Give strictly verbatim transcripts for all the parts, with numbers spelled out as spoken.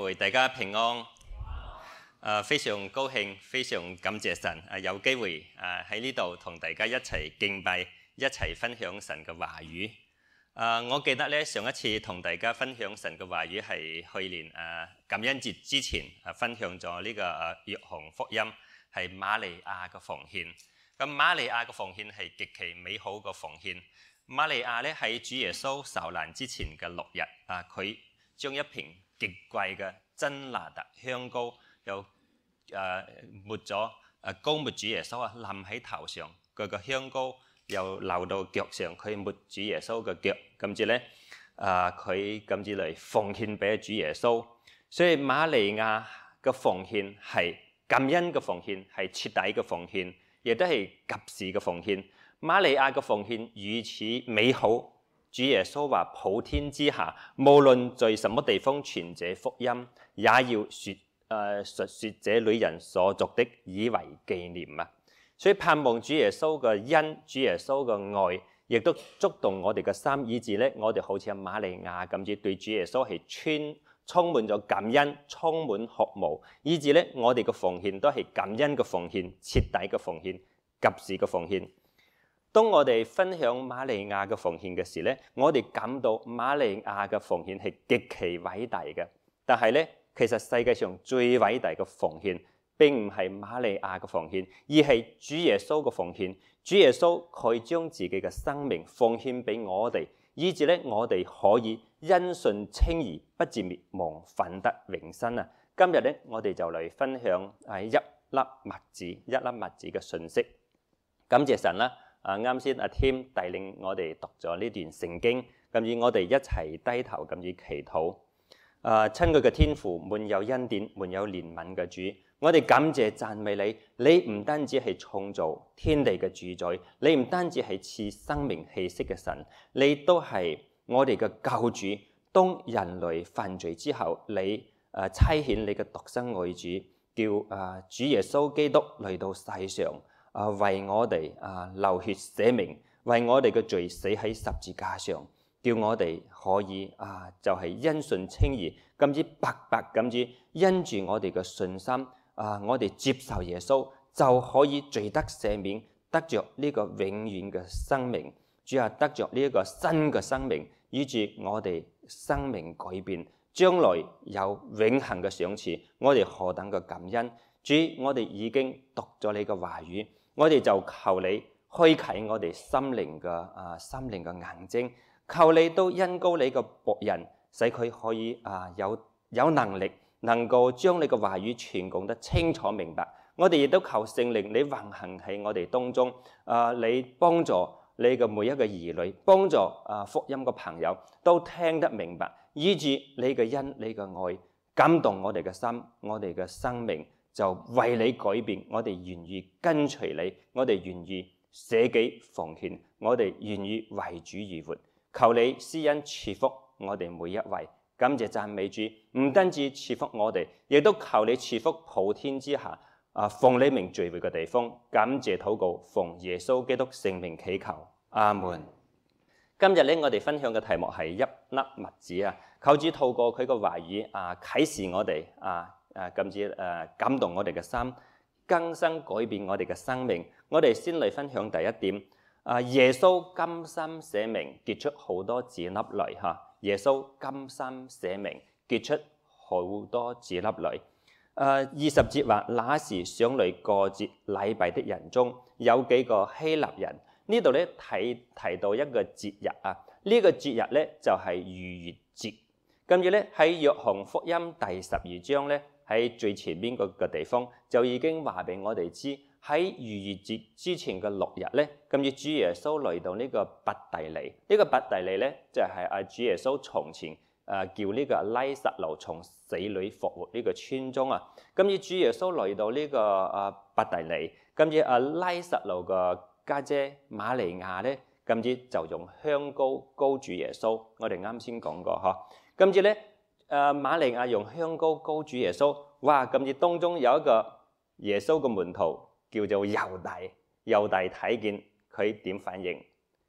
會大家平安。誒，非常高興，非常感謝神誒有機會誒喺呢度同大家一齊敬拜，一齊分享神嘅話語。誒，我記得咧上一次同大家分享神嘅話語係去年誒感恩節之前誒分享咗呢個誒約翰福音係瑪利亞嘅奉獻。咁瑪利亞嘅奉獻係極其美好嘅奉獻。瑪利亞咧喺主耶穌受難之前嘅六日啊，佢將一瓶極貴嘅真哪噠香膏又誒抹咗誒膏抹主耶穌啊，淋喺頭上，佢個香膏又流到腳上，佢抹主耶穌嘅腳，跟住咧誒佢跟住嚟奉獻俾主耶穌。所以瑪利亞嘅奉獻係感恩嘅奉獻，係徹底嘅奉獻，亦都係及時嘅奉獻。瑪利亞嘅奉獻如此美好，主耶穌話普天之下，無論在什麼地方傳這福音，也要説誒述説這女人所作的，以為紀念啊！所以盼望主耶穌嘅恩，主耶穌嘅愛，亦都觸動我哋嘅心，以致咧我哋好似阿瑪利亞咁，至對主耶穌係充充滿咗感恩，充滿渴慕，以致咧我哋嘅奉獻都係感恩嘅奉獻，徹底嘅奉獻，及時嘅奉獻。當我哋分享瑪利亞嘅奉獻嘅時咧，我哋感到瑪利亞嘅奉獻係極其偉大嘅。但係咧，其實世界上最偉大嘅奉獻並唔係瑪利亞嘅奉獻，而係主耶穌嘅奉獻。主耶穌佢將自己嘅生命奉獻俾我哋，以致咧我哋可以因信稱義，不至滅亡，反得永生啊！今日咧，我哋就嚟分享係一粒麥子，一粒麥子嘅信息。感謝神啦！啊，啱先阿 Tim 帶領我哋讀咗呢段聖經，咁以我哋一齊低頭咁以祈禱。啊，親愛嘅天父，滿有恩典、滿有憐憫嘅主，我哋感謝讚美你。你唔單止係創造天地嘅主宰，你唔單止係賜生命氣息嘅神，你都係我哋嘅救主。當人類犯罪之後，你誒差遣你嘅獨生愛子，叫啊主耶穌基督嚟到世上。啊，為我哋啊流血捨命，為我哋嘅罪死喺十字架上，叫我哋可以啊就係、是、因信稱義，咁之白白咁之因住我哋嘅信心啊，我哋接受耶穌就可以罪得赦免，得着呢個永遠嘅生命。主啊，得着呢一個新嘅生命，以致我哋生命改變，將來有永恆嘅賞賜，我哋何等嘅感恩！主，我哋已經讀咗你嘅話語。我哋就求你開啟我哋心靈嘅啊心靈嘅眼睛，求你都恩膏你個僕人，使佢可以啊有有能力，能夠將你嘅話語傳講得清楚明白。我哋亦都求聖靈你運行喺我哋當中，啊你幫助你嘅每一個兒女，幫助啊福音嘅朋友都聽得明白，以致你嘅恩、你嘅愛感動我哋嘅心，我哋嘅生命。就為你改變，我哋願意跟隨你，我哋願意捨己奉獻，我哋願意為主而活。求你施恩賜福我哋每一位，感謝讚美主。唔單止賜福我哋，亦都求你賜福普天之下啊，奉你名聚會嘅地方。感謝禱告，奉耶穌基督聖名祈求，阿門。今日咧，我哋分享嘅題目係一粒麥子啊，求主透過佢個話語啊，啟示我哋啊。誒咁至誒感動我哋嘅心，更新改變我哋嘅生命。我哋先嚟分享第一點。啊，耶穌甘心捨命，結出好多子粒嚟嚇。耶穌甘心捨命，結出好多子粒嚟。誒二十節話，那時上嚟過節禮拜的人中有幾個希臘人。呢度咧提提到一個節日啊，呢、這個節日咧就係逾越節。跟住咧喺約翰福音第十二章咧。喺最前邊個個地方就已經話俾我哋知，喺逾越節之前嘅六日咧，咁要主耶穌嚟到呢個伯大尼。呢、這個伯大尼咧就係阿主耶穌從前誒叫呢個拉撒路從死裏復活呢個村莊啊。咁要主耶穌嚟到呢個誒伯大尼，咁要阿拉撒路嘅家姐瑪利亞咧，咁要就用香膏膏主耶穌。我哋啱先講過嗬，咁要咧。誒、呃、瑪利亞用香膏膏主耶穌，哇！咁而當中有一個耶穌嘅門徒叫做猶大，猶大睇見佢點反應？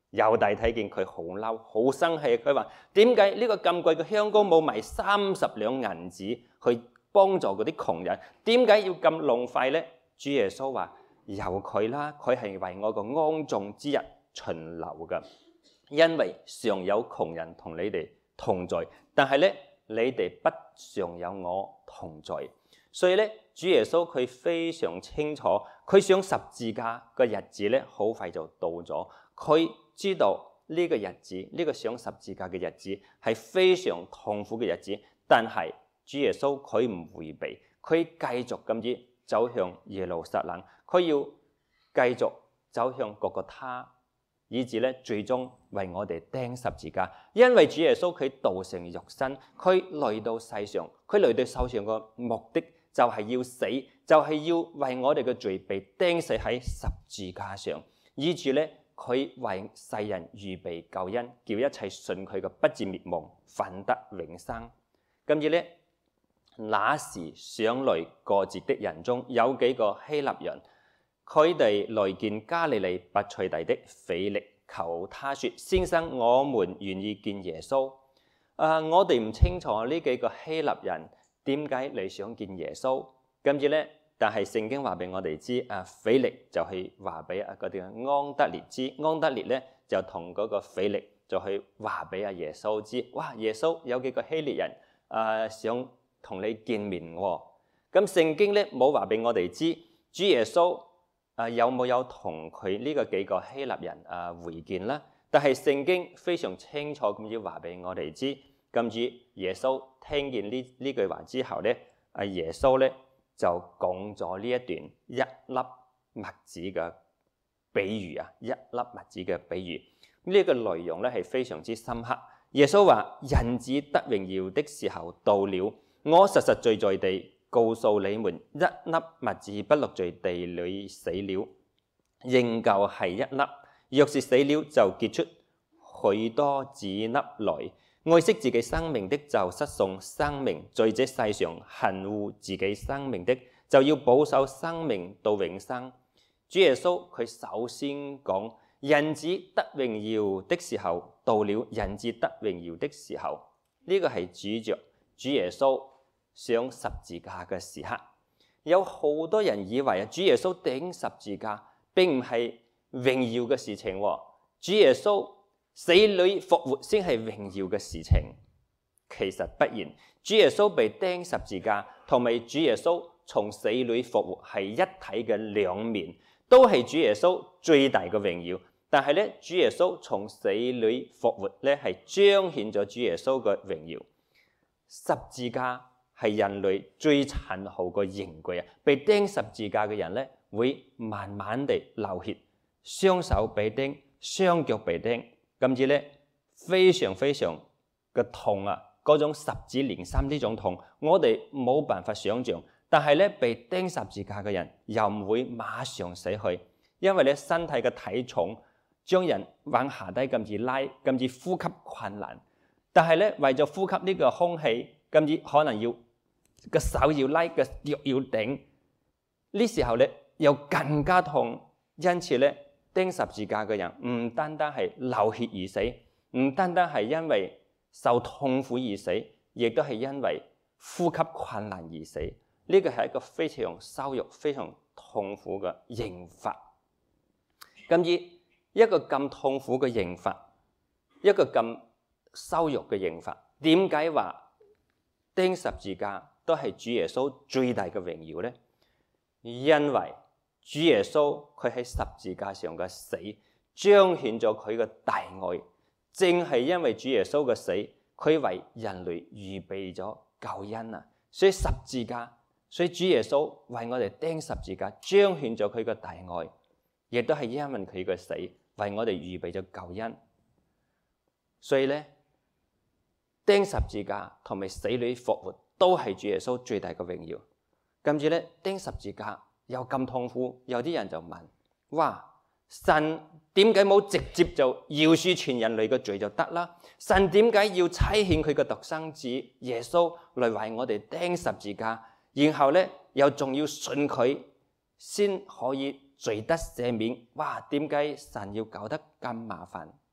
猶大睇見佢好嬲，好生氣，佢話點解呢個咁貴嘅香膏冇賣三十兩銀子去幫助嗰啲窮人？點解要咁浪費呢？主耶穌話由佢啦，佢係為我個安葬之日存留噶，因為常有窮人同你哋同在，但係咧你哋不常有我同在。所以咧，主耶穌佢非常清楚，佢上十字架嘅日子咧好快就到咗。佢知道呢個日子，呢、這個上十字架嘅日子係非常痛苦嘅日子，但係主耶穌佢唔迴避，佢繼續咁樣走向耶路撒冷，佢要繼續走向各個他，以至咧最終為我哋釘十字架。因為主耶穌佢道成肉身，佢來到世上，佢來到世上個目的就係要死，就係、是、要為我哋嘅罪被釘死喺十字架上，以至咧佢為世人預備救恩，叫一切信佢嘅不至滅亡，反得永生。跟住咧，那時上來過節的人中有幾個希臘人，佢哋來見加利利伯賽大的腓力，求他說：先生，我們願意見耶穌。啊，我哋唔清楚呢幾個希臘人點解你想見耶穌？跟住咧，但係聖經話俾我哋知，啊，腓力就係話俾啊嗰啲安德烈知，安德烈咧就同嗰個腓力就去話俾阿耶穌知，哇！耶穌有幾個希臘人啊想同你見面喎、哦。咁聖經咧冇話俾我哋知，主耶穌啊有冇有同佢呢個幾個希臘人啊會見啦？但係聖經非常清楚咁要話俾我哋知，跟住耶穌聽見呢呢句話之後咧，阿耶穌咧就講咗呢一段一粒麥子嘅比喻啊，一粒麥子嘅比喻。呢、這個內容咧係非常之深刻。耶穌話：人子得榮耀的時候到了，我實實在在地告訴你們，一粒麥子不落在地裏死了，仍舊係一粒；若是死了，就結出許多子粒來。愛惜自己生命的就失喪生命，在這世上恨惡自己生命的就要保守生命到永生。主耶穌佢首先講，人子得榮耀的時候到了，人子得榮耀的時候，呢、這個係指着主耶穌上十字架嘅時刻。有好多人以為啊，主耶穌釘十字架並唔係榮耀嘅事情，主耶穌死裏復活先係榮耀嘅事情。其實不然，主耶穌被釘十字架同埋主耶穌從死裏復活係一體嘅兩面，都係主耶穌最大嘅榮耀。但係咧，主耶穌從死裏復活咧，係彰顯咗主耶穌嘅榮耀。十字架係人類最殘酷嘅刑具啊！被釘十字架嘅人咧，會慢慢地流血，雙手被釘，雙腳被釘。甚至咧非常非常嘅痛啊！嗰種十指連心呢種痛，我哋冇辦法想象。但係咧，被釘十字架嘅人又唔會馬上死去，因為咧身體嘅體重將人往下低咁至拉，咁至呼吸困難。但係咧，為咗呼吸呢個空氣，咁至可能要個手要拉，個腳要頂。呢時候咧又更加痛，因此咧。釘十字架嘅人唔單單係流血而死，唔單單係因為受痛苦而死，亦都係因為呼吸困難而死。呢個係一個非常羞辱、非常痛苦嘅刑罰。咁以一個咁痛苦嘅刑罰，一個咁羞辱嘅刑罰，點解話釘十字架都係主耶穌最大嘅榮耀呢？因為主耶穌佢喺十字架上嘅死，彰顯咗佢嘅大愛。正係因為主耶穌嘅死，佢為人類預備咗救恩啊！所以十字架，所以主耶穌為我哋釘十字架，彰顯咗佢嘅大愛，亦都係因為佢嘅死，為我哋預備咗救恩。所以咧，釘十字架同埋死裏復活，都係主耶穌最大嘅榮耀。跟住咧，釘十字架。又咁痛苦，有啲人就問：哇！神點解冇直接就饒恕全人類嘅罪就得啦？神點解要差遣佢嘅獨生子耶穌嚟為我哋釘十字架，然後咧又仲要信佢先可以罪得赦免？哇！點解神要搞得咁麻煩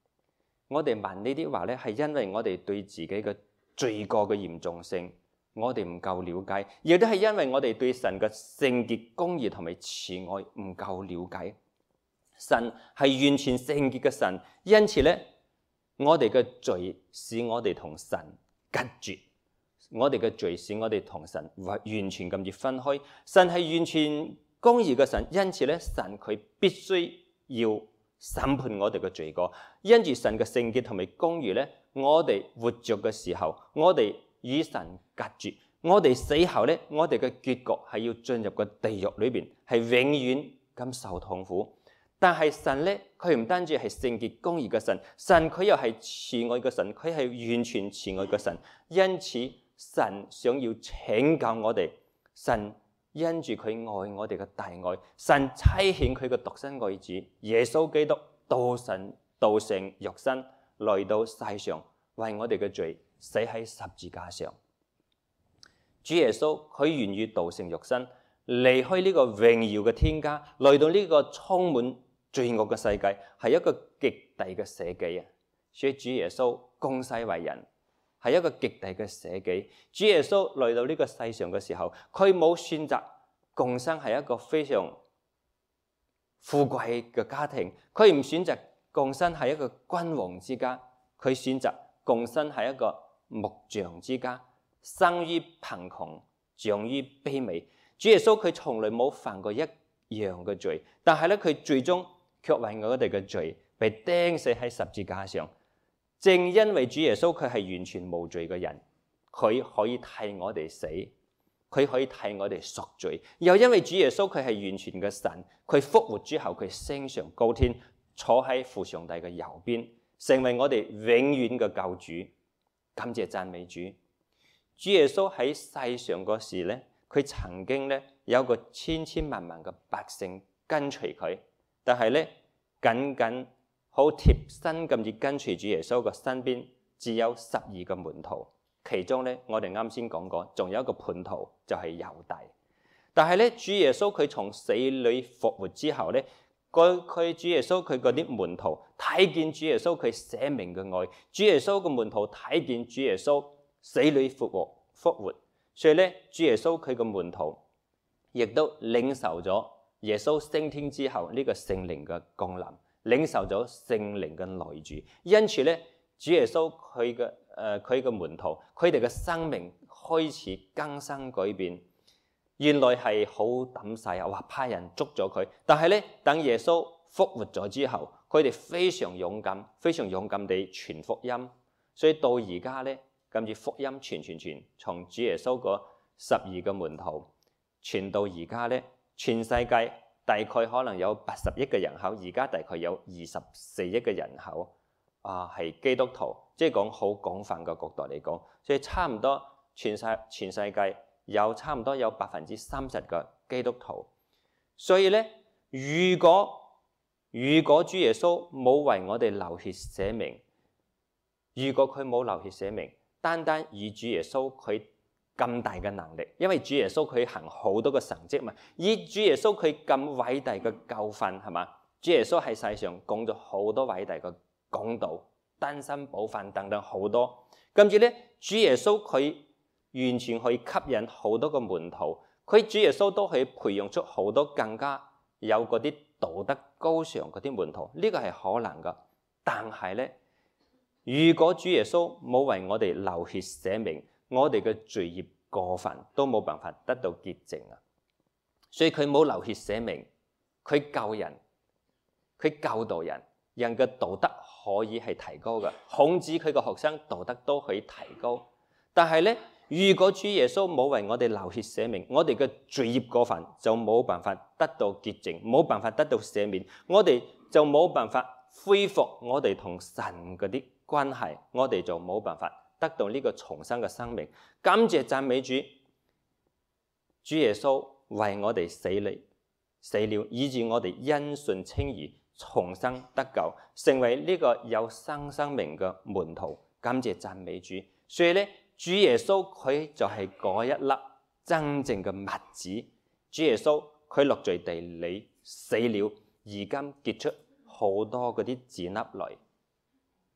我哋問呢啲話咧，係因為我哋對自己嘅罪過嘅嚴重性，我哋唔夠了解，亦都係因為我哋對神嘅聖潔、公義同埋慈愛唔夠了解。神係完全聖潔嘅神，因此咧，我哋嘅罪使我哋同神隔絕，我哋嘅罪使我哋同神完全咁樣分開。神係完全公義嘅神，因此咧，神佢必須要審判我哋嘅罪過。因住神嘅聖潔同埋公義咧，我哋活着嘅時候，我哋與神隔絕。我哋死後咧，我哋嘅結局係要進入個地獄裏邊，係永遠咁受痛苦。但係神咧，佢唔單止係聖潔公義嘅神，神佢又係慈愛嘅神，佢係完全慈愛嘅神。因此，神想要拯救我哋，神因住佢愛我哋嘅大愛，神差遣佢嘅獨生愛子耶穌基督道神道成肉身來到世上，為我哋嘅罪死喺十字架上。主耶穌佢願意道成肉身，離開呢個榮耀嘅天家，來到呢個充滿罪惡嘅世界，係一個極大嘅捨己啊！所以主耶穌降世為人，係一個極大嘅捨己。主耶穌來到呢個世上嘅時候，佢冇選擇降生係一個非常富貴嘅家庭，佢唔選擇降生係一個君王之家，佢選擇降生係一個木匠之家。生於貧窮，長於卑微。主耶穌佢從來冇犯過一樣嘅罪，但係咧佢最終卻為我哋嘅罪被釘死喺十字架上。正因為主耶穌佢係完全無罪嘅人，佢可以替我哋死，佢可以替我哋贖罪。又因為主耶穌佢係完全嘅神，佢復活之後佢升上高天，坐喺父上帝嘅右邊，成為我哋永遠嘅救主。感謝讚美主。主耶穌喺世上嗰時咧，佢曾經咧有個千千萬萬嘅百姓跟隨佢，但係咧僅僅好貼身咁樣跟隨主耶穌嘅身邊，只有十二個門徒。其中咧，我哋啱先講過，仲有一個叛徒就係猶大。但係咧，主耶穌佢從死裏復活之後咧，佢佢主耶穌佢嗰啲門徒睇見主耶穌佢捨命嘅愛，主耶穌嘅門徒睇見主耶穌死裏復活，復活，所以咧，主耶穌佢個門徒亦都領受咗耶穌升天之後呢個聖靈嘅降臨，領受咗聖靈嘅內住。因此咧，主耶穌佢嘅誒佢嘅門徒，佢哋嘅生命開始更新改變。原來係好抌晒啊！話派人捉咗佢，但係咧，等耶穌復活咗之後，佢哋非常勇敢，非常勇敢地傳福音。所以到而家咧，跟住福音傳傳傳，從主耶穌嗰十二個門徒傳到而家咧，全世界大概可能有八十億嘅人口，而家大概有二十四億嘅人口啊，係基督徒，即係講好廣泛嘅角度嚟講，所以差唔多全世全世界有差唔多有百分之三十嘅基督徒。所以咧，如果如果主耶穌冇為我哋流血捨命，如果佢冇流血捨命，單單以主耶穌佢咁大嘅能力，因為主耶穌佢行好多個神蹟嘛，以主耶穌佢咁偉大嘅教訓係嘛？主耶穌喺世上講咗好多偉大嘅講道、單身保訓等等好多。跟住咧，主耶穌佢完全可以吸引好多個門徒，佢主耶穌都可以培養出好多更加有嗰啲道德高尚嗰啲門徒，呢個係可能噶。但係咧，如果主耶穌冇為我哋流血捨命，我哋嘅罪孽過犯都冇辦法得到潔淨啊！所以佢冇流血捨命，佢救人，佢教導人，人嘅道德可以係提高嘅。孔子佢個學生道德都可以提高。但係咧，如果主耶穌冇為我哋流血捨命，我哋嘅罪孽過犯就冇辦法得到潔淨，冇辦法得到赦免，我哋就冇辦法恢復我哋同神嗰啲關係，我哋就冇辦法得到呢個重生嘅生命。感謝讚美主，主耶穌為我哋死了，死了，以致我哋因信稱義，重生得救，成為呢個有生生命嘅門徒。感謝讚美主。所以咧，主耶穌佢就係嗰一粒真正嘅麥子。主耶穌佢落在地裏死了，而今結出好多嗰啲子粒來。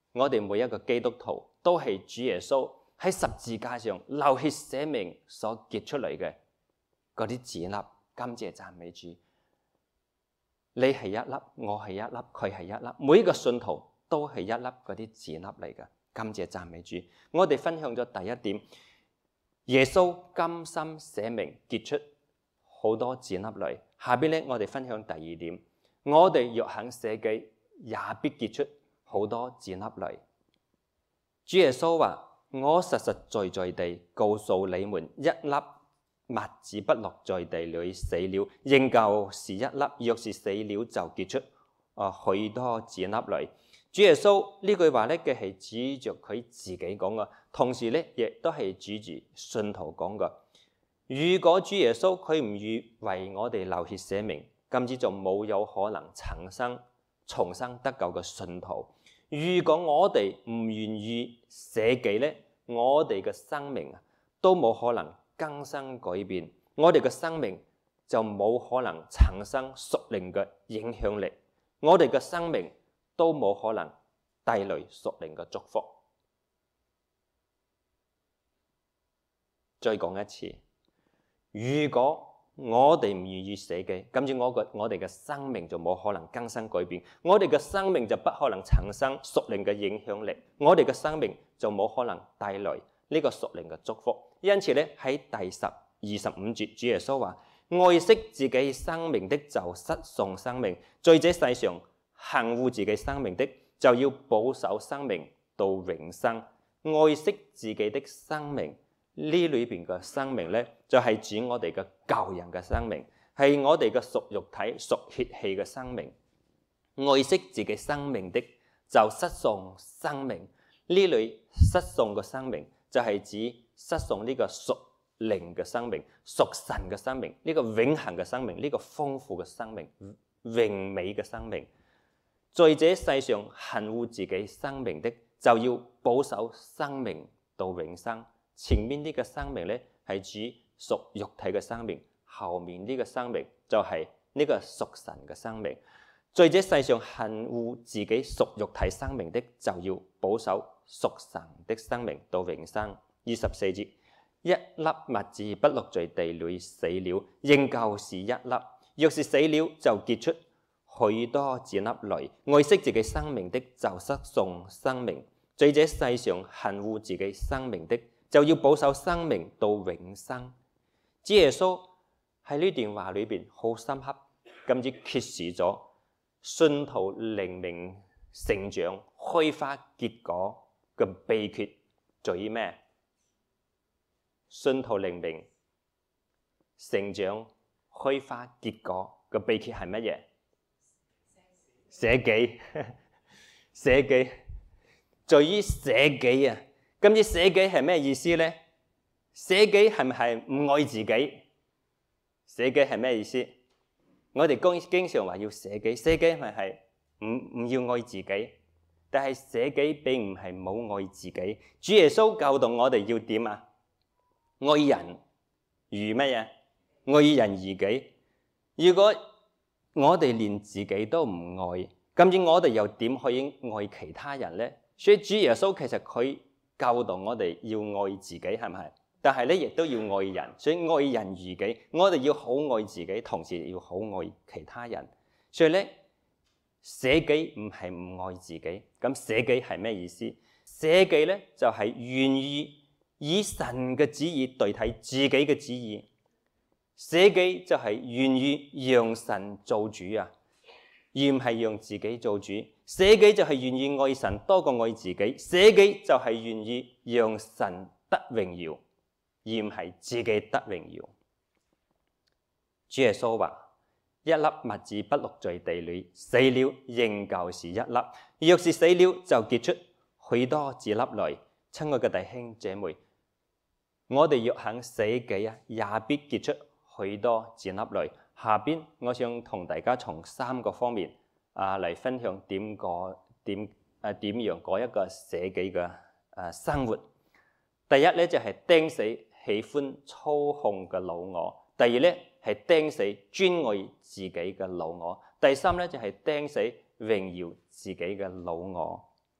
我哋每一個基督徒都係主耶穌喺十字架上流血捨命所結出嚟嘅嗰啲子粒。感謝讚美主，你係一粒，我係一粒，佢係一粒，每一個信徒都係一粒嗰啲子粒嚟嘅。感謝讚美主。我哋分享咗第一點，耶穌甘心捨命結出好多子粒嚟。下邊咧，我哋分享第二點，我哋若肯捨己，也必結出好多子粒嚟。主耶穌話：我實實在在地告訴你們，一粒麥子不落在地裏死了，仍舊是一粒；若是死了，就結出啊許多子粒嚟。主耶穌呢句話咧嘅係指着佢自己講嘅，同時咧亦都係指住信徒講嘅。如果主耶穌佢唔願為我哋流血捨命，咁至就冇有可能產生重生得救嘅信徒。如果我哋唔願意捨己咧，我哋嘅生命都冇可能更新改變，我哋嘅生命就冇可能產生屬靈嘅影響力，我哋嘅生命都冇可能帶來屬靈嘅祝福。再講一次，如果我哋唔願意捨己，咁至我個我哋嘅生命就冇可能更新改變，我哋嘅生命就不可能產生屬靈嘅影響力，我哋嘅生命就冇可能帶來呢個屬靈嘅祝福。因此咧，喺第十二十五節，主耶穌話：愛惜自己生命的就失喪生命，在這世上恨惡自己生命的就要保守生命到永生。愛惜自己的生命，呢裏邊嘅生命咧，就係、是、指我哋嘅舊人嘅生命，係我哋嘅屬肉體、屬血氣嘅生命。愛惜自己生命的就失喪生命，呢裏失喪嘅生命就係指失喪呢個屬靈嘅生命、屬神嘅生命，呢、這個永恆嘅生命，呢、這個豐富嘅生命、榮美嘅生命。在這世上恨惡自己生命的，就要保守生命到永生。前面呢個生命咧係指屬肉體嘅生命，後面呢個生命就係呢個屬神嘅生命。在這世上恨惡自己屬肉體生命的，就要保守屬神的生命到永生。二十四節，一粒麥子不落在地裏死了，仍舊是一粒；若是死了，就結出許多子粒來。愛惜自己生命的就失喪生命，在這世上恨惡自己生命的，就要保守生命到永生。主耶穌喺呢段話裏邊好深刻咁至揭示咗信徒靈命成長、開花結果嘅秘訣在於咩？信徒靈命成長、開花結果嘅秘訣係乜嘢？捨己，捨己，在於捨己啊！咁至捨己係咩意思呢？捨己係咪係唔愛自己？捨己係咩意思？我哋經經常話要捨己，捨己係咪係唔唔要愛自己？但係捨己並唔係冇愛自己。主耶穌教導我哋要點啊？愛人如乜嘢？愛人如己。如果我哋連自己都唔愛，咁至我哋又點可以愛其他人呢？所以主耶穌其實佢教導我哋要愛自己，係咪？但係咧，亦都要愛人，所以愛人如己。我哋要好愛自己，同時要好愛其他人。所以咧，捨己唔係唔愛自己。咁捨己係咩意思？捨己咧就係願意以神嘅旨意代替自己嘅旨意。捨己就係願意讓神做主啊，而唔係讓自己做主。捨己就係願意愛神多過愛自己。捨己就係願意讓神得榮耀，而唔係自己得榮耀。主耶穌話：一粒麥子不落在地裏，死了仍舊是一粒；若是死了，就結出許多子粒來。親愛嘅弟兄姐妹，我哋若肯捨己啊，也必結出許多子粒來。下邊我想同大家從三個方面啊嚟分享點過點誒點樣過一個捨己嘅誒生活。第一咧就係釘死喜歡操控嘅老我；第二咧係釘死專愛自己嘅老我；第三咧就係釘死榮耀自己嘅老我。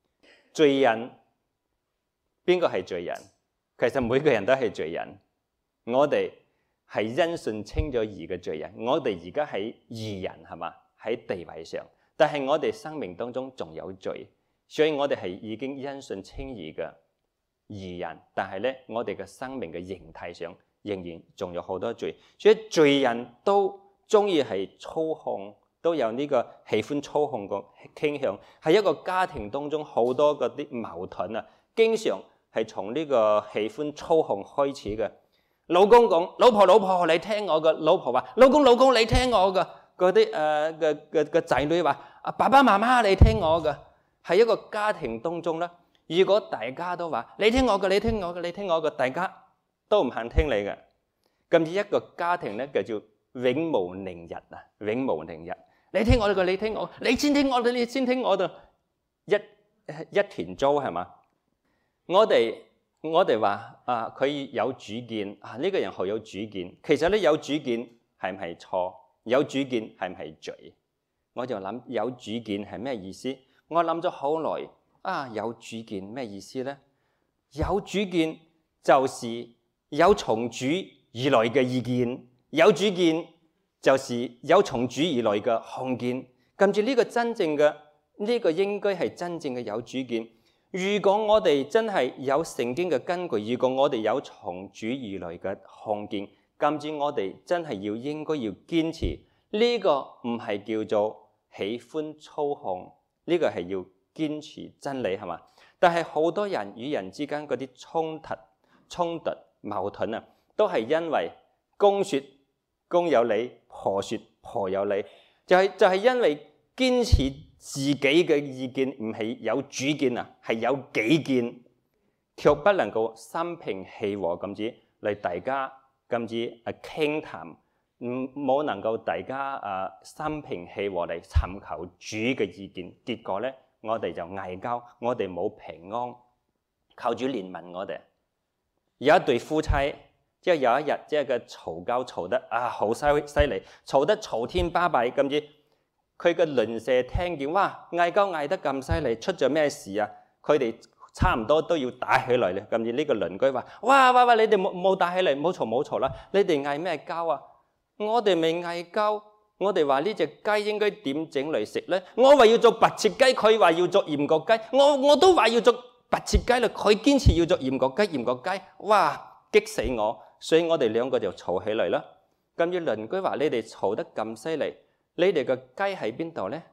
罪人邊個係罪人？其實每個人都係罪人。我哋係因信稱咗義嘅罪人。我哋而家係義人係嘛？喺地位上，但係我哋生命當中仲有罪，所以我哋係已經因信稱義嘅義人。但係咧，我哋嘅生命嘅形態上仍然仲有好多罪，所以罪人都中意係操控，都有呢個喜歡操控個傾向。喺一個家庭當中，好多嗰啲矛盾啊，經常係從呢個喜歡操控開始嘅。老公講：老婆老婆，你聽我嘅；老婆話：老公老公，你聽我嘅。嗰啲誒嘅嘅嘅仔女話：啊爸爸媽媽，你聽我嘅。喺一個家庭當中咧，如果大家都話你聽我嘅，你聽我嘅，你聽我嘅，大家都唔肯聽你嘅，咁呢一個家庭咧就叫永無寧日啊！永無寧日，你聽我嘅，你聽我，你先聽我嘅，你先聽我嘅，一一團糟係嘛？我哋我哋話啊，佢有主見啊，呢個人好有主見。其實咧，有主見係唔係錯？有主見係唔係罪？我就諗有主見係咩意思？我諗咗好耐啊，有主見咩意思咧？有主見就是有從主而來嘅意見，有主見就是有從主而來嘅看見。跟住呢個真正嘅呢、這個應該係真正嘅有主見。如果我哋真係有聖經嘅根據，如果我哋有從主而來嘅看見，今次我哋真係要應該要堅持呢、這個唔係叫做喜歡操控，呢、這個係要堅持真理係嘛？但係好多人與人之間嗰啲衝突、衝突矛盾啊，都係因為公說公有理，婆說婆有理，就係、是、就係、是、因為堅持自己嘅意見，唔係有主見啊，係有己見，卻不能夠心平氣和咁子嚟大家。咁至啊傾談，唔冇能夠大家啊心平氣和嚟尋求主嘅意見，結果咧我哋就嗌交，我哋冇平安。求主憐憫我哋。有一對夫妻，即係有一日即係個嘈交嘈得啊好犀犀利，嘈得嘈天巴閉咁至，佢嘅鄰舍聽見，哇嗌交嗌得咁犀利，出咗咩事啊？佢哋差唔多都要打起來咧，咁而呢個鄰居話：哇哇哇！你哋冇冇打起嚟，冇嘈冇嘈啦！你哋嗌咩交啊？我哋未嗌交，我哋話呢隻雞應該點整嚟食咧？我話要做白切雞，佢話要做鹽焗雞，我我都話要做白切雞啦，佢堅持要做鹽焗雞，鹽焗雞，哇激死我！所以我哋兩個就嘈起嚟啦。咁而鄰居話：你哋嘈得咁犀利，你哋個雞喺邊度咧？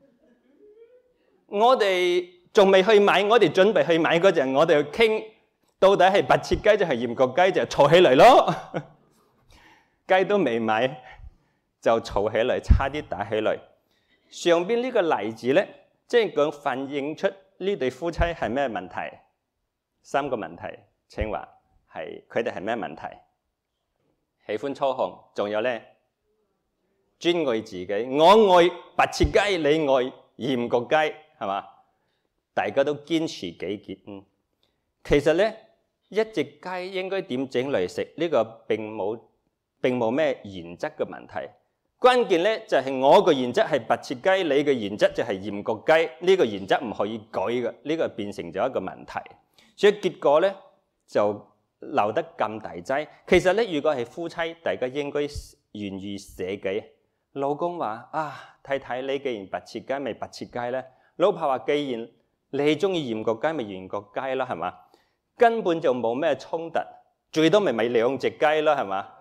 我哋仲未去買，我哋準備去買嗰陣，我哋傾到底係白切雞就係鹽焗雞，就嘈起嚟咯。雞都未買就嘈起嚟，差啲打起嚟。上邊呢個例子咧，即係講反映出呢對夫妻係咩問題？三個問題，請話係佢哋係咩問題？喜歡操控，仲有咧專愛自己。我愛白切雞，你愛鹽焗雞，係嘛？大家都堅持己見。嗯，其實咧，一隻雞應該點整嚟食？呢個並冇並冇咩原則嘅問題。關鍵咧就係我個原則係白切雞，你嘅原則就係鹽焗雞。呢個原則唔可以改嘅，呢個變成咗一個問題。所以結果咧就留得咁大劑。其實咧，如果係夫妻，大家應該願意捨己。老公話：啊，太太，你既然白切雞，咪白切雞咧。老婆話：既然你中意鹽焗雞，咪鹽焗雞啦，係嘛？根本就冇咩衝突，最多咪咪兩隻雞啦，係嘛？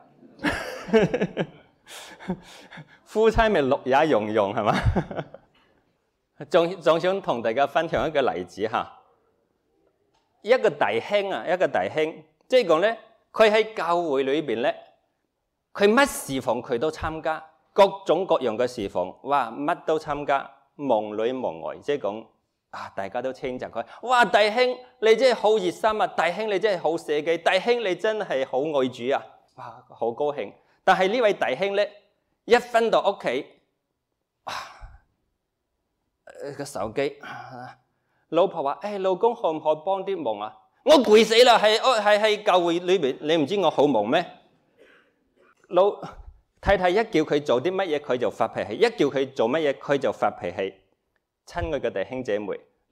夫妻咪樂也融融，係嘛？仲仲想同大家分享一個例子嚇，一個弟兄啊，一個弟兄，即係講咧，佢喺教會裏邊咧，佢乜侍奉佢都參加，各種各樣嘅侍奉，哇，乜都參加，忙裏忙外，即係講啊，大家都稱讚佢，哇，弟兄你真係好熱心啊，弟兄你真係好捨己，弟兄你真係好愛主啊，哇，好高興。但係呢位弟兄咧，一返到屋企，啊，個手機，老婆話：誒，老公可唔可以幫啲忙啊？我攰死啦，係係喺教會裏邊，你唔知我好忙咩？老太太一叫佢做啲乜嘢，佢就發脾氣；一叫佢做乜嘢，佢就發脾氣。親愛嘅弟兄姐妹，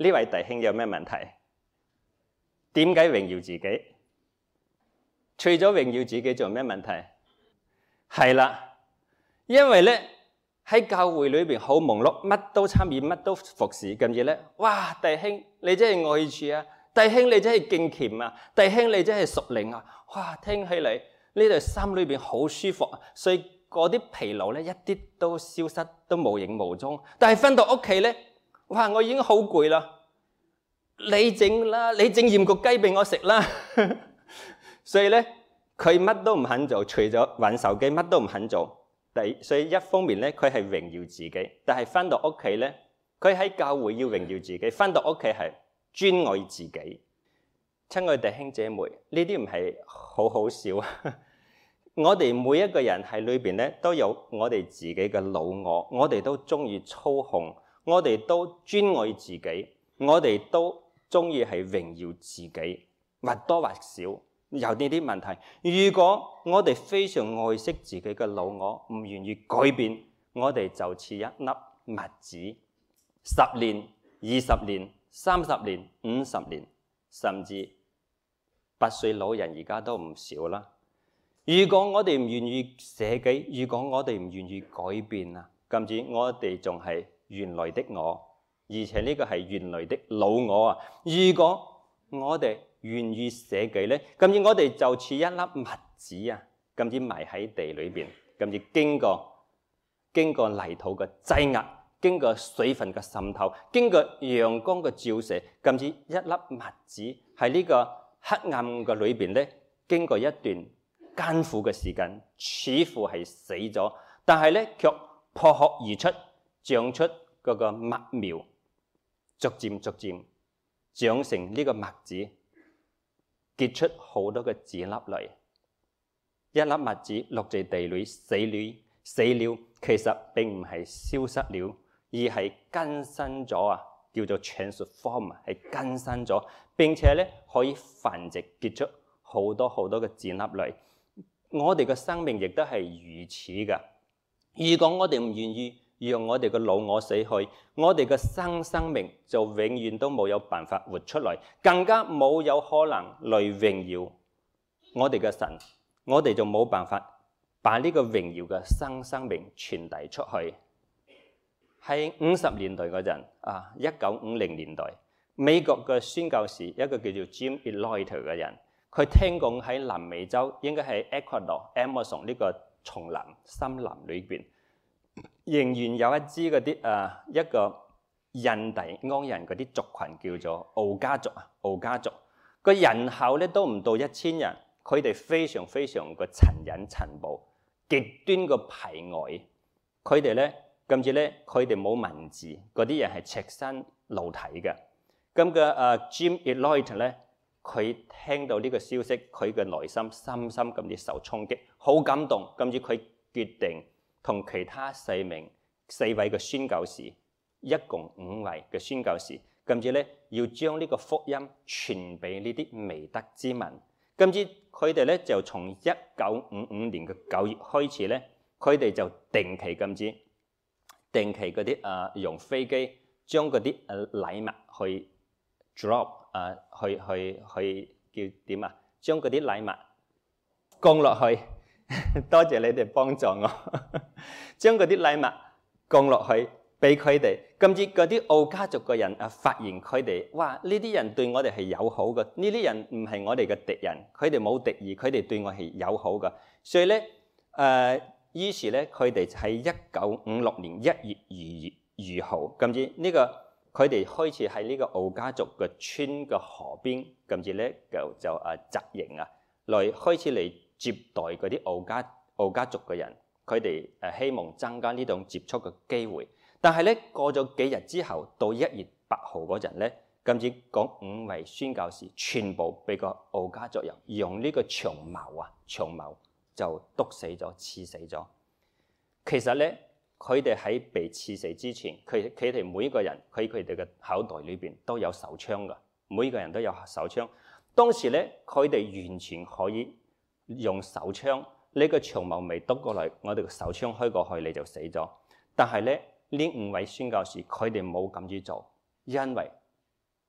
呢位弟兄有咩問題？點解榮耀自己？除咗榮耀自己，仲有咩問題？係啦，因為咧喺教會裏邊好忙碌，乜都參與，乜都服侍，跟住咧，哇！弟兄你真係愛主啊！弟兄你真係敬虔啊！弟兄你真係屬靈啊！哇！聽起嚟呢度心裏邊好舒服啊，所以嗰啲疲勞咧一啲都消失，都無影無蹤。但係返到屋企咧，哇！我已經好攰啦，你整啦，你整鹽焗雞俾我食啦。所以咧，佢乜都唔肯做，除咗玩手機，乜都唔肯做。第所以一方面咧，佢係榮耀自己，但係返到屋企咧，佢喺教會要榮耀自己，返到屋企係專愛自己。親愛弟兄姐妹，呢啲唔係好好笑啊！我哋每一個人喺裏邊咧，都有我哋自己嘅老我，我哋都中意操控，我哋都專愛自己，我哋都中意係榮耀自己，或多或少有呢啲問題。如果我哋非常愛惜自己嘅老我，唔願意改變，我哋就似一粒麥子，十年、二十年、三十年、五十年，甚至八歲老人而家都唔少啦。如果我哋唔願意捨己，如果我哋唔願意改變啊，甚至我哋仲係原來的我，而且呢個係原來的老我啊。如果我哋願意捨己咧，甚至我哋就似一粒麥子啊，甚至埋喺地裏邊，甚至經過經過泥土嘅擠壓，經過水分嘅滲透，經過陽光嘅照射，甚至一粒麥子喺呢個黑暗嘅裏邊咧，經過一段艱苦嘅時間，似乎係死咗，但係咧卻破殼而出，長出嗰個麥苗，逐漸逐漸長成呢個麥子，結出好多嘅籽粒嚟。一粒麥子落在地裏死了，死了其實並唔係消失了，而係更新咗啊，叫做 transform， 係更新咗，並且咧可以繁殖結出好多好多嘅籽粒嚟。我哋嘅生命亦都係如此㗎。如果我哋唔願意讓我哋嘅老我死去，我哋嘅新生命就永遠都冇有辦法活出來，更加冇有可能嚟榮耀我哋嘅神。我哋就冇辦法把呢個榮耀嘅新生命傳遞出去。喺五十年代嗰陣啊，一九五零年代，美國嘅宣教士一個叫做 Jim Elliot 嘅人。佢聽講喺南美洲，應該係 Ecuador Amazon 呢個叢林森林裏邊，仍然有一支嗰啲誒一個印第安人嗰啲族群叫做奧加族啊，奧加族個人口咧都唔到一千人，佢哋非常非常嘅殘忍殘暴，極端嘅排外。佢哋咧，跟住咧，佢哋冇文字，嗰啲人係赤身露體嘅。咁嘅誒 Jim Elliot 咧。佢聽到呢個消息，佢嘅內心深深咁啲受衝擊，好感動。跟住佢決定同其他四名四位嘅宣教士，一共五位嘅宣教士，跟住咧要將呢個福音傳俾呢啲未得之民。跟住佢哋咧就從一九五五年嘅九月開始咧，佢哋就定期咁之定期嗰啲誒用飛機將嗰啲誒禮物去 drop。誒、呃、去去去叫點啊？將嗰啲禮物降落去，多謝你哋幫助我。將嗰啲禮物降落去俾佢哋，跟住嗰啲奧加族嘅人啊，發現佢哋哇，呢啲人對我哋係友好嘅，呢啲人唔係我哋嘅敵人，佢哋冇敵意，佢哋對我係友好嘅。所以咧誒、呃，於是咧佢哋喺一九五六年一月二月二號，跟住呢個。佢哋開始喺呢個奧加族嘅村嘅河邊，跟住咧就就誒紮營啊，來開始嚟接待嗰啲奧加奧加族嘅人。佢哋誒希望增加呢種接觸嘅機會。但係咧過咗幾日之後，到一月八號嗰陣咧，跟住講五位宣教士全部俾個奧加族人用呢個長矛啊，長矛就篤死咗、刺死咗。其實咧。佢哋喺被刺死之前，佢佢哋每一個人喺佢哋嘅口袋裏邊都有手槍㗎，每個人都有手槍。當時咧，佢哋完全可以用手槍，呢個長矛未篤過嚟，我哋個手槍開過去你就死咗。但係咧，呢五位宣教士佢哋冇咁樣做，因為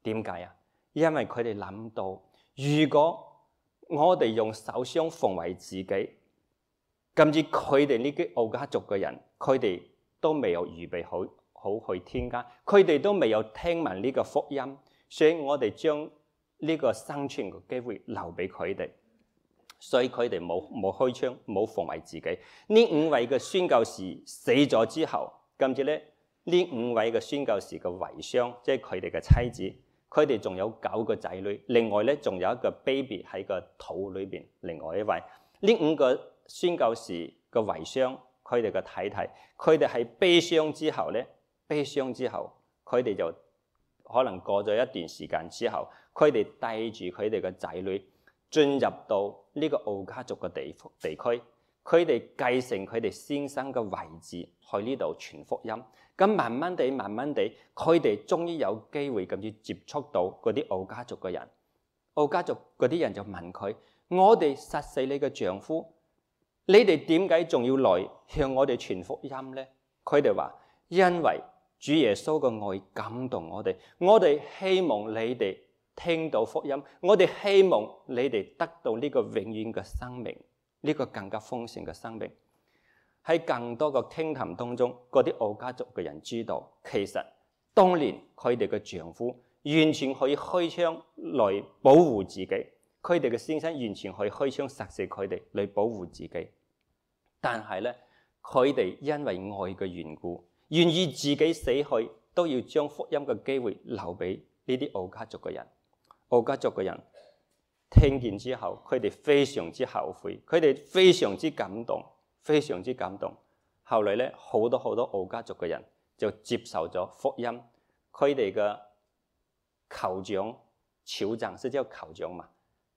點解啊？因為佢哋諗到，如果我哋用手槍防衛自己，甚至佢哋呢啲奧家族嘅人，佢哋都未有預備好好去天家，佢哋都未有聽聞呢個福音，所以我哋將呢個生存嘅機會留俾佢哋，所以佢哋冇冇開槍，冇防衛自己。呢五位嘅宣教士死咗之後，跟住咧呢五位嘅宣教士嘅遺孀，即係佢哋嘅妻子，佢哋仲有九個仔女，另外咧仲有一個 baby 喺個肚裏邊，另外一位。呢五個宣教士嘅遺孀，佢哋嘅太太，佢哋喺悲傷之後咧，悲傷之後，佢哋就可能過咗一段時間之後，佢哋帶住佢哋嘅仔女進入到呢個奧家族嘅地地區，佢哋繼承佢哋先生嘅位置去呢度傳福音。咁慢慢地、慢慢地，佢哋終於有機會咁樣接觸到嗰啲奧家族嘅人。奧家族嗰啲人就問佢：我哋殺死你嘅丈夫，你哋點解仲要來向我哋傳福音呢？佢哋話：因為主耶穌嘅愛感動我哋，我哋希望你哋聽到福音，我哋希望你哋得到呢個永遠嘅生命，呢個更加豐盛嘅生命。喺更多嘅傾談當中，嗰啲奧家族嘅人知道，其實當年佢哋嘅丈夫完全可以開槍來保護自己，佢哋嘅先生完全可以開槍殺死佢哋嚟保護自己。但係咧，佢哋因為愛嘅緣故，願意自己死去，都要將福音嘅機會留俾呢啲奧家族嘅人。奧家族嘅人聽見之後，佢哋非常之後悔，佢哋非常之感動。非常之感動。後來咧，好多好多奧家族嘅人就接受咗福音。佢哋嘅酋長、酋長，是叫酋長嘛？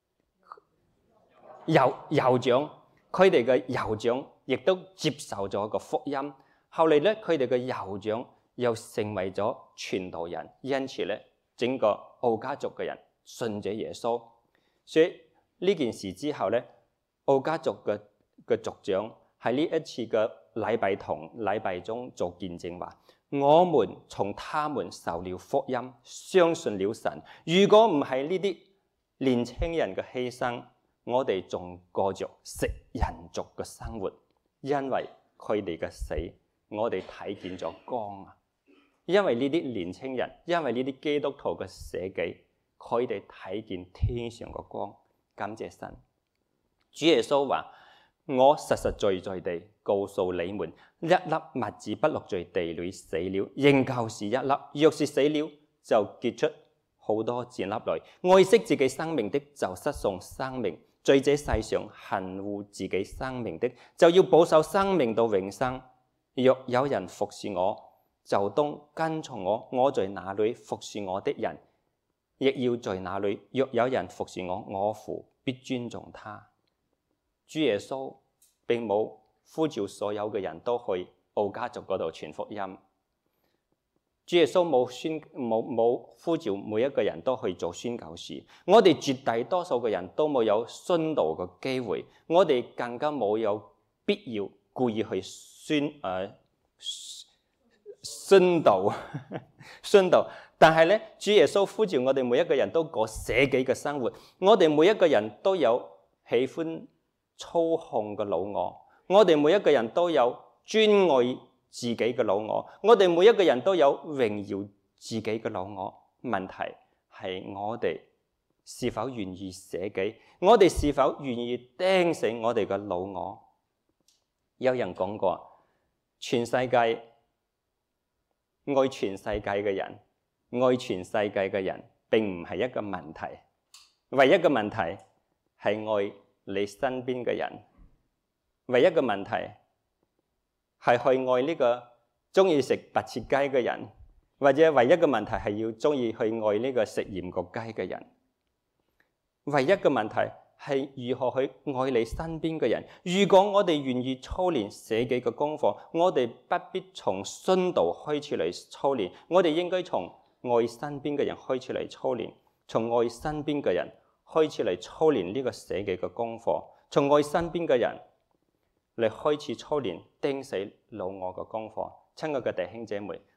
酋酋長，佢哋嘅酋長亦都接受咗個福音。後嚟咧，佢哋嘅酋長又成為咗傳道人，因此咧，整個奧家族嘅人信咗耶穌。所以呢件事之後咧，奧家族嘅嘅族長喺呢一次嘅禮拜堂禮拜中做見證話：我們從他們受了福音，相信了神。如果唔係呢啲年輕人嘅犧牲，我哋仲過着食人族嘅生活。因為佢哋嘅死，我哋睇見咗光啊！因為呢啲年輕人，因為呢啲基督徒嘅捨己，佢哋睇見天上嘅光。感謝神。主耶穌話：我實實在在地告訴你們，一粒麥子不落在地裏死了，仍舊是一粒；若是死了，就結出好多子粒來。愛惜自己生命的，就失喪生命；在這世上恨惡自己生命的，就要保守生命到永生。若有人服侍我，就當跟從我；我在哪裏服侍我的人，亦要在哪裏。若有人服侍我，我父必尊重他。主耶穌並冇呼召所有嘅人都去奧家族嗰度傳福音。主耶穌冇宣冇冇呼召每一個人都去做宣教士。我哋絕大多數嘅人都冇有殉道嘅機會，我哋更加冇有必要故意去宣誒殉道殉道。但係咧，主耶穌呼召我哋每一個人都過捨己嘅生活。我哋每一個人都有喜歡操控嘅老我，我哋每一個人都有專愛自己嘅老我，我哋每一個人都有榮耀自己嘅老我。問題係我哋是否願意捨己？我哋是否願意釘死我哋嘅老我？有人講過，全世界愛全世界嘅人，愛全世界嘅人並唔係一個問題，唯一嘅問題係愛你身邊嘅人。唯一嘅問題係去愛呢個中意食白切雞嘅人，或者唯一嘅問題係要中意去愛呢個食鹽焗雞嘅人。唯一嘅問題係如何去愛你身邊嘅人。如果我哋願意操練捨己嘅功課，我哋不必從殉道開始嚟操練，我哋應該從愛身邊嘅人開始嚟操練，從愛身邊嘅人開始嚟操練呢個捨己嘅功課，從愛身邊嘅人嚟開始操練釘死老我嘅功課。親愛嘅弟兄姐妹，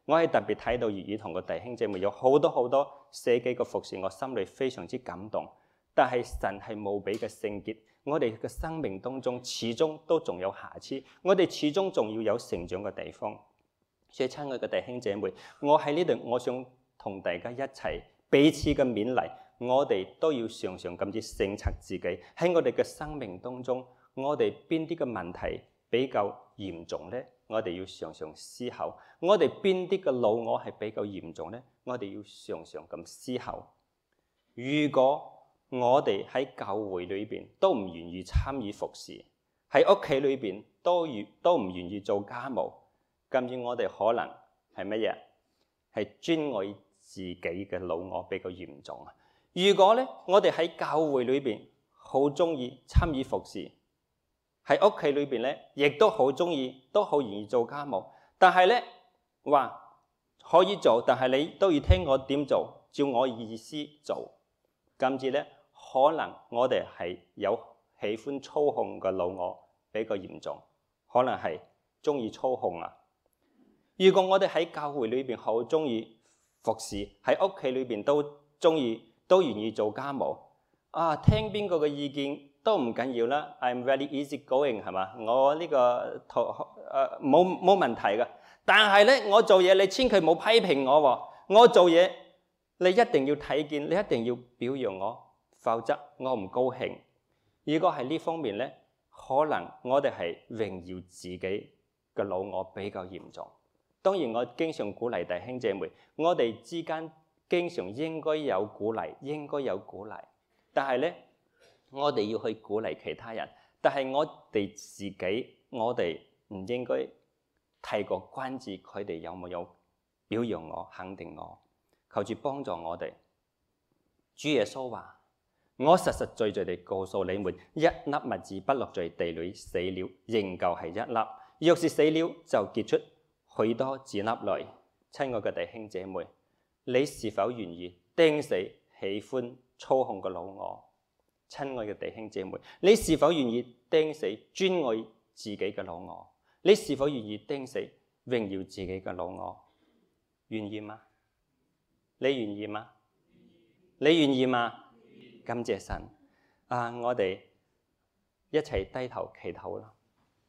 我係特別睇到粵語堂嘅弟兄姐妹有好多好多捨己嘅服侍，我心裏非常之感動。但係神係無比嘅聖潔，我哋嘅生命當中始終都仲有瑕疵，我哋始終仲要有成長嘅地方。所以親愛嘅弟兄姐妹，我喺呢度，我想同大家一齊彼此嘅勉勵，我哋都要常常咁樣省察自己喺我哋嘅生命當中，我哋邊啲嘅問題比較嚴重呢？我哋要常常思考，我哋邊啲嘅老我係比較嚴重呢？我哋要常常咁思考。如果我哋喺教會裏邊都唔願意參與服侍，喺屋企裏邊都願都唔願意做家務，咁樣我哋可能係乜嘢？係專愛自己嘅老我比較嚴重啊！如果咧，我哋喺教會裏邊好中意參與服侍，喺屋企裏邊咧，亦都好中意，都好願意做家務。但係咧，話可以做，但係你都要聽我點做，照我意思做。咁至咧，可能我哋係有喜歡操控嘅老我比較嚴重，可能係中意操控啊。如果我哋喺教會裏邊好中意服侍，喺屋企裏邊都中意，都願意做家務啊，聽邊個嘅意見都唔緊要啦。I'm very easy going 係嘛？我呢、這個誒冇冇問題嘅。但係咧，我做嘢你千祈冇批評我喎。我做嘢你一定要睇見，你一定要表揚我，否則我唔高興。如果係呢方面咧，可能我哋係榮耀自己嘅老我比較嚴重。當然，我經常鼓勵弟兄姐妹，我哋之間經常應該有鼓勵，應該有鼓勵。但係咧，我哋要去鼓勵其他人，但係我哋自己，我哋唔應該太過關注佢哋有冇有表揚我、肯定我，求主幫助我哋。主耶穌話：我實實在在地告訴你們，一粒麥子不落在地裏死了，仍舊係一粒；若是死了，就結出許多子粒來。親愛嘅弟兄姐妹，你是否願意釘死喜歡操控嘅老我？親愛嘅弟兄姐妹，你是否願意釘死專愛自己嘅老我？你是否願意釘死榮耀自己嘅老我？願意嗎？你願意嗎？你願意嗎？感謝神啊！我哋一齊低頭祈禱啦。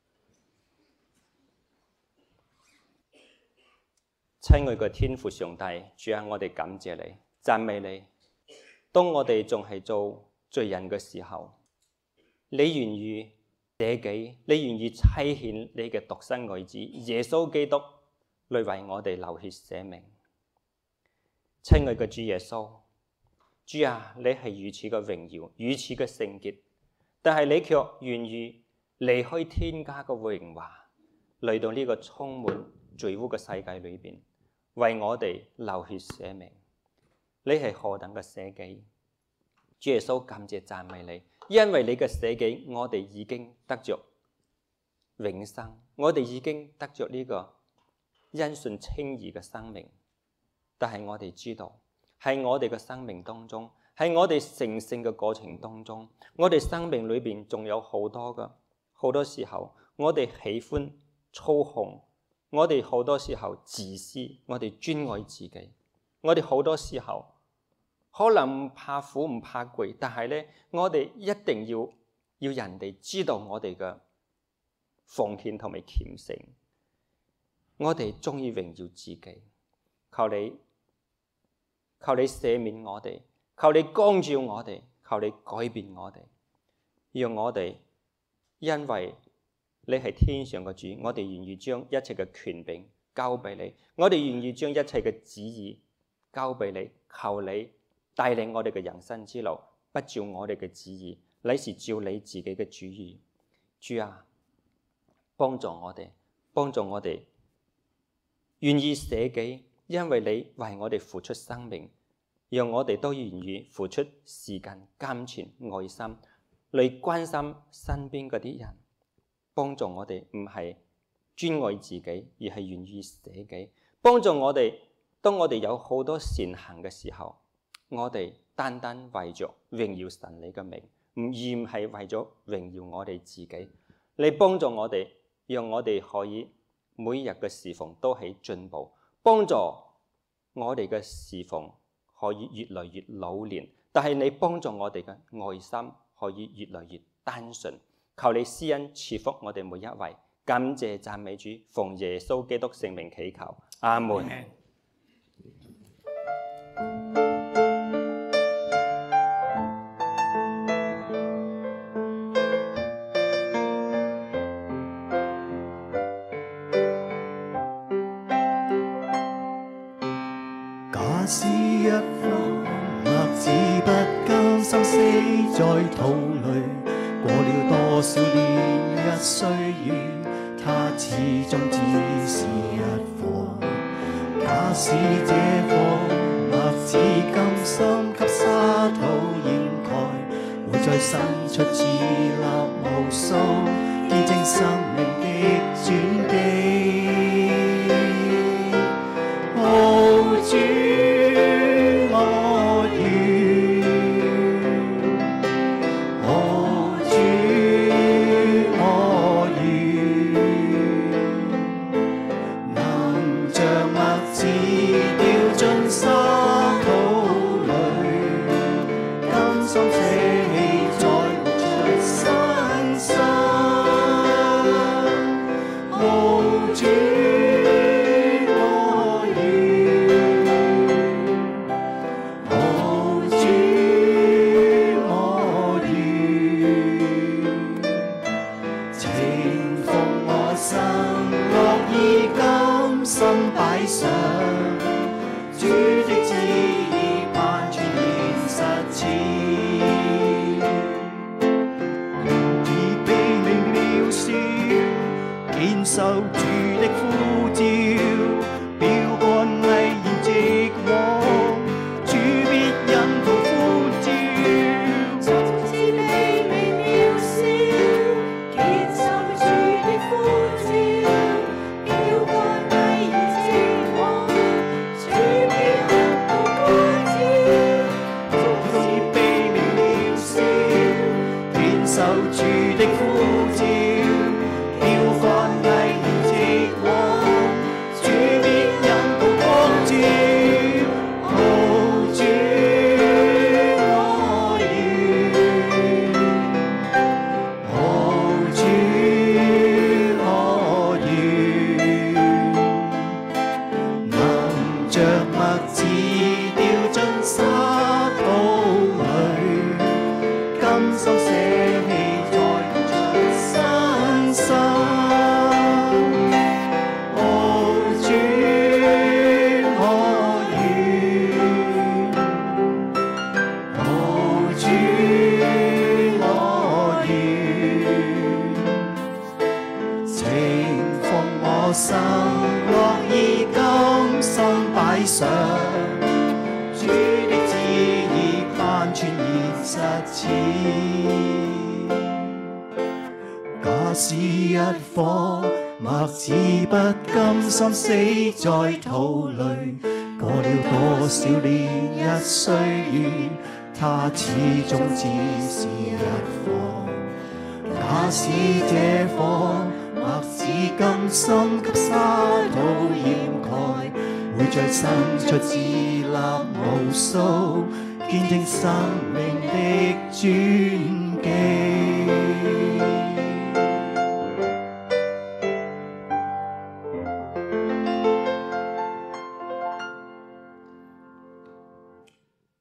親愛嘅天父上帝，主啊，我哋感謝你，讚美你。當我哋仲係做罪人嘅時候，你願意捨己，你願意差遣你嘅獨生愛子耶穌基督嚟為我哋流血捨命。親愛嘅主耶穌，主啊，你係如此嘅榮耀，如此嘅聖潔，但係你卻願意離開天家嘅榮華，嚟到呢個充滿罪污嘅世界裏邊，為我哋流血捨命。你係何等嘅捨己！主耶穌，感謝讚美你，因為你嘅捨己，我哋已經得着永生，我哋已經得着呢個因信稱義嘅生命。但係我哋知道，喺我哋嘅生命當中，喺我哋成聖嘅過程當中，我哋生命裏邊仲有好多嘅，好多時候我哋喜歡操控，我哋好多時候自私，我哋專愛自己，我哋好多時候可能唔怕苦唔怕攰，但係咧，我哋一定要要人哋知道我哋嘅奉獻同埋虔誠，我哋中意榮耀自己。求你，求你赦免我哋，求你光照我哋，求你改變我哋，讓我哋因為你係天上嘅主，我哋願意將一切嘅權柄交俾你，我哋願意將一切嘅旨意交俾你，求你帶領我哋嘅人生之路，不照我哋嘅旨意，乃是照你自己嘅主意。主啊，幫助我哋，幫助我哋願意捨己，因為你為我哋付出生命，讓我哋都願意付出時間、金錢、愛心嚟關心身邊嗰啲人，幫助我哋唔係專愛自己，而係願意捨己，幫助我哋。當我哋有好多善行嘅時候，我哋單單為咗榮耀神你嘅名，而唔係為咗榮耀我哋自己。你幫助我哋，讓我哋可以每日嘅侍奉都喺進步， 幫助我哋嘅侍奉可以越來越老練，但係你幫助我哋嘅愛心可以越來越單純。求你施恩賜福我哋每一位，感謝讚美主，奉耶穌基督聖名祈求，阿門。 假使一顆麥子不甘心死在土裏，過了多少年日歲月，它始終只是一顆。假使這顆麥子甘心給沙土掩蓋，會再生出自立無數，見證生命的轉機。哦，主，我願，哦，主，我願，能像麥子掉進沙土裏，甘心捨棄再活出新生。哦，主，受主的呼召，標竿毅然直往，主必引途呼召。 從自卑微渺小，堅守主的呼召，標竿毅然直往，主必引途呼召。 從自卑微渺小，堅守主的呼召。生樂意甘心擺上，主的旨意完全然實踐。假使一顆麥子不甘心死在土裏，過了多少年日歲月，它始終只是一顆。假使這顆麥子甘心給沙土掩蓋，會再生出自立無數，見證生命的轉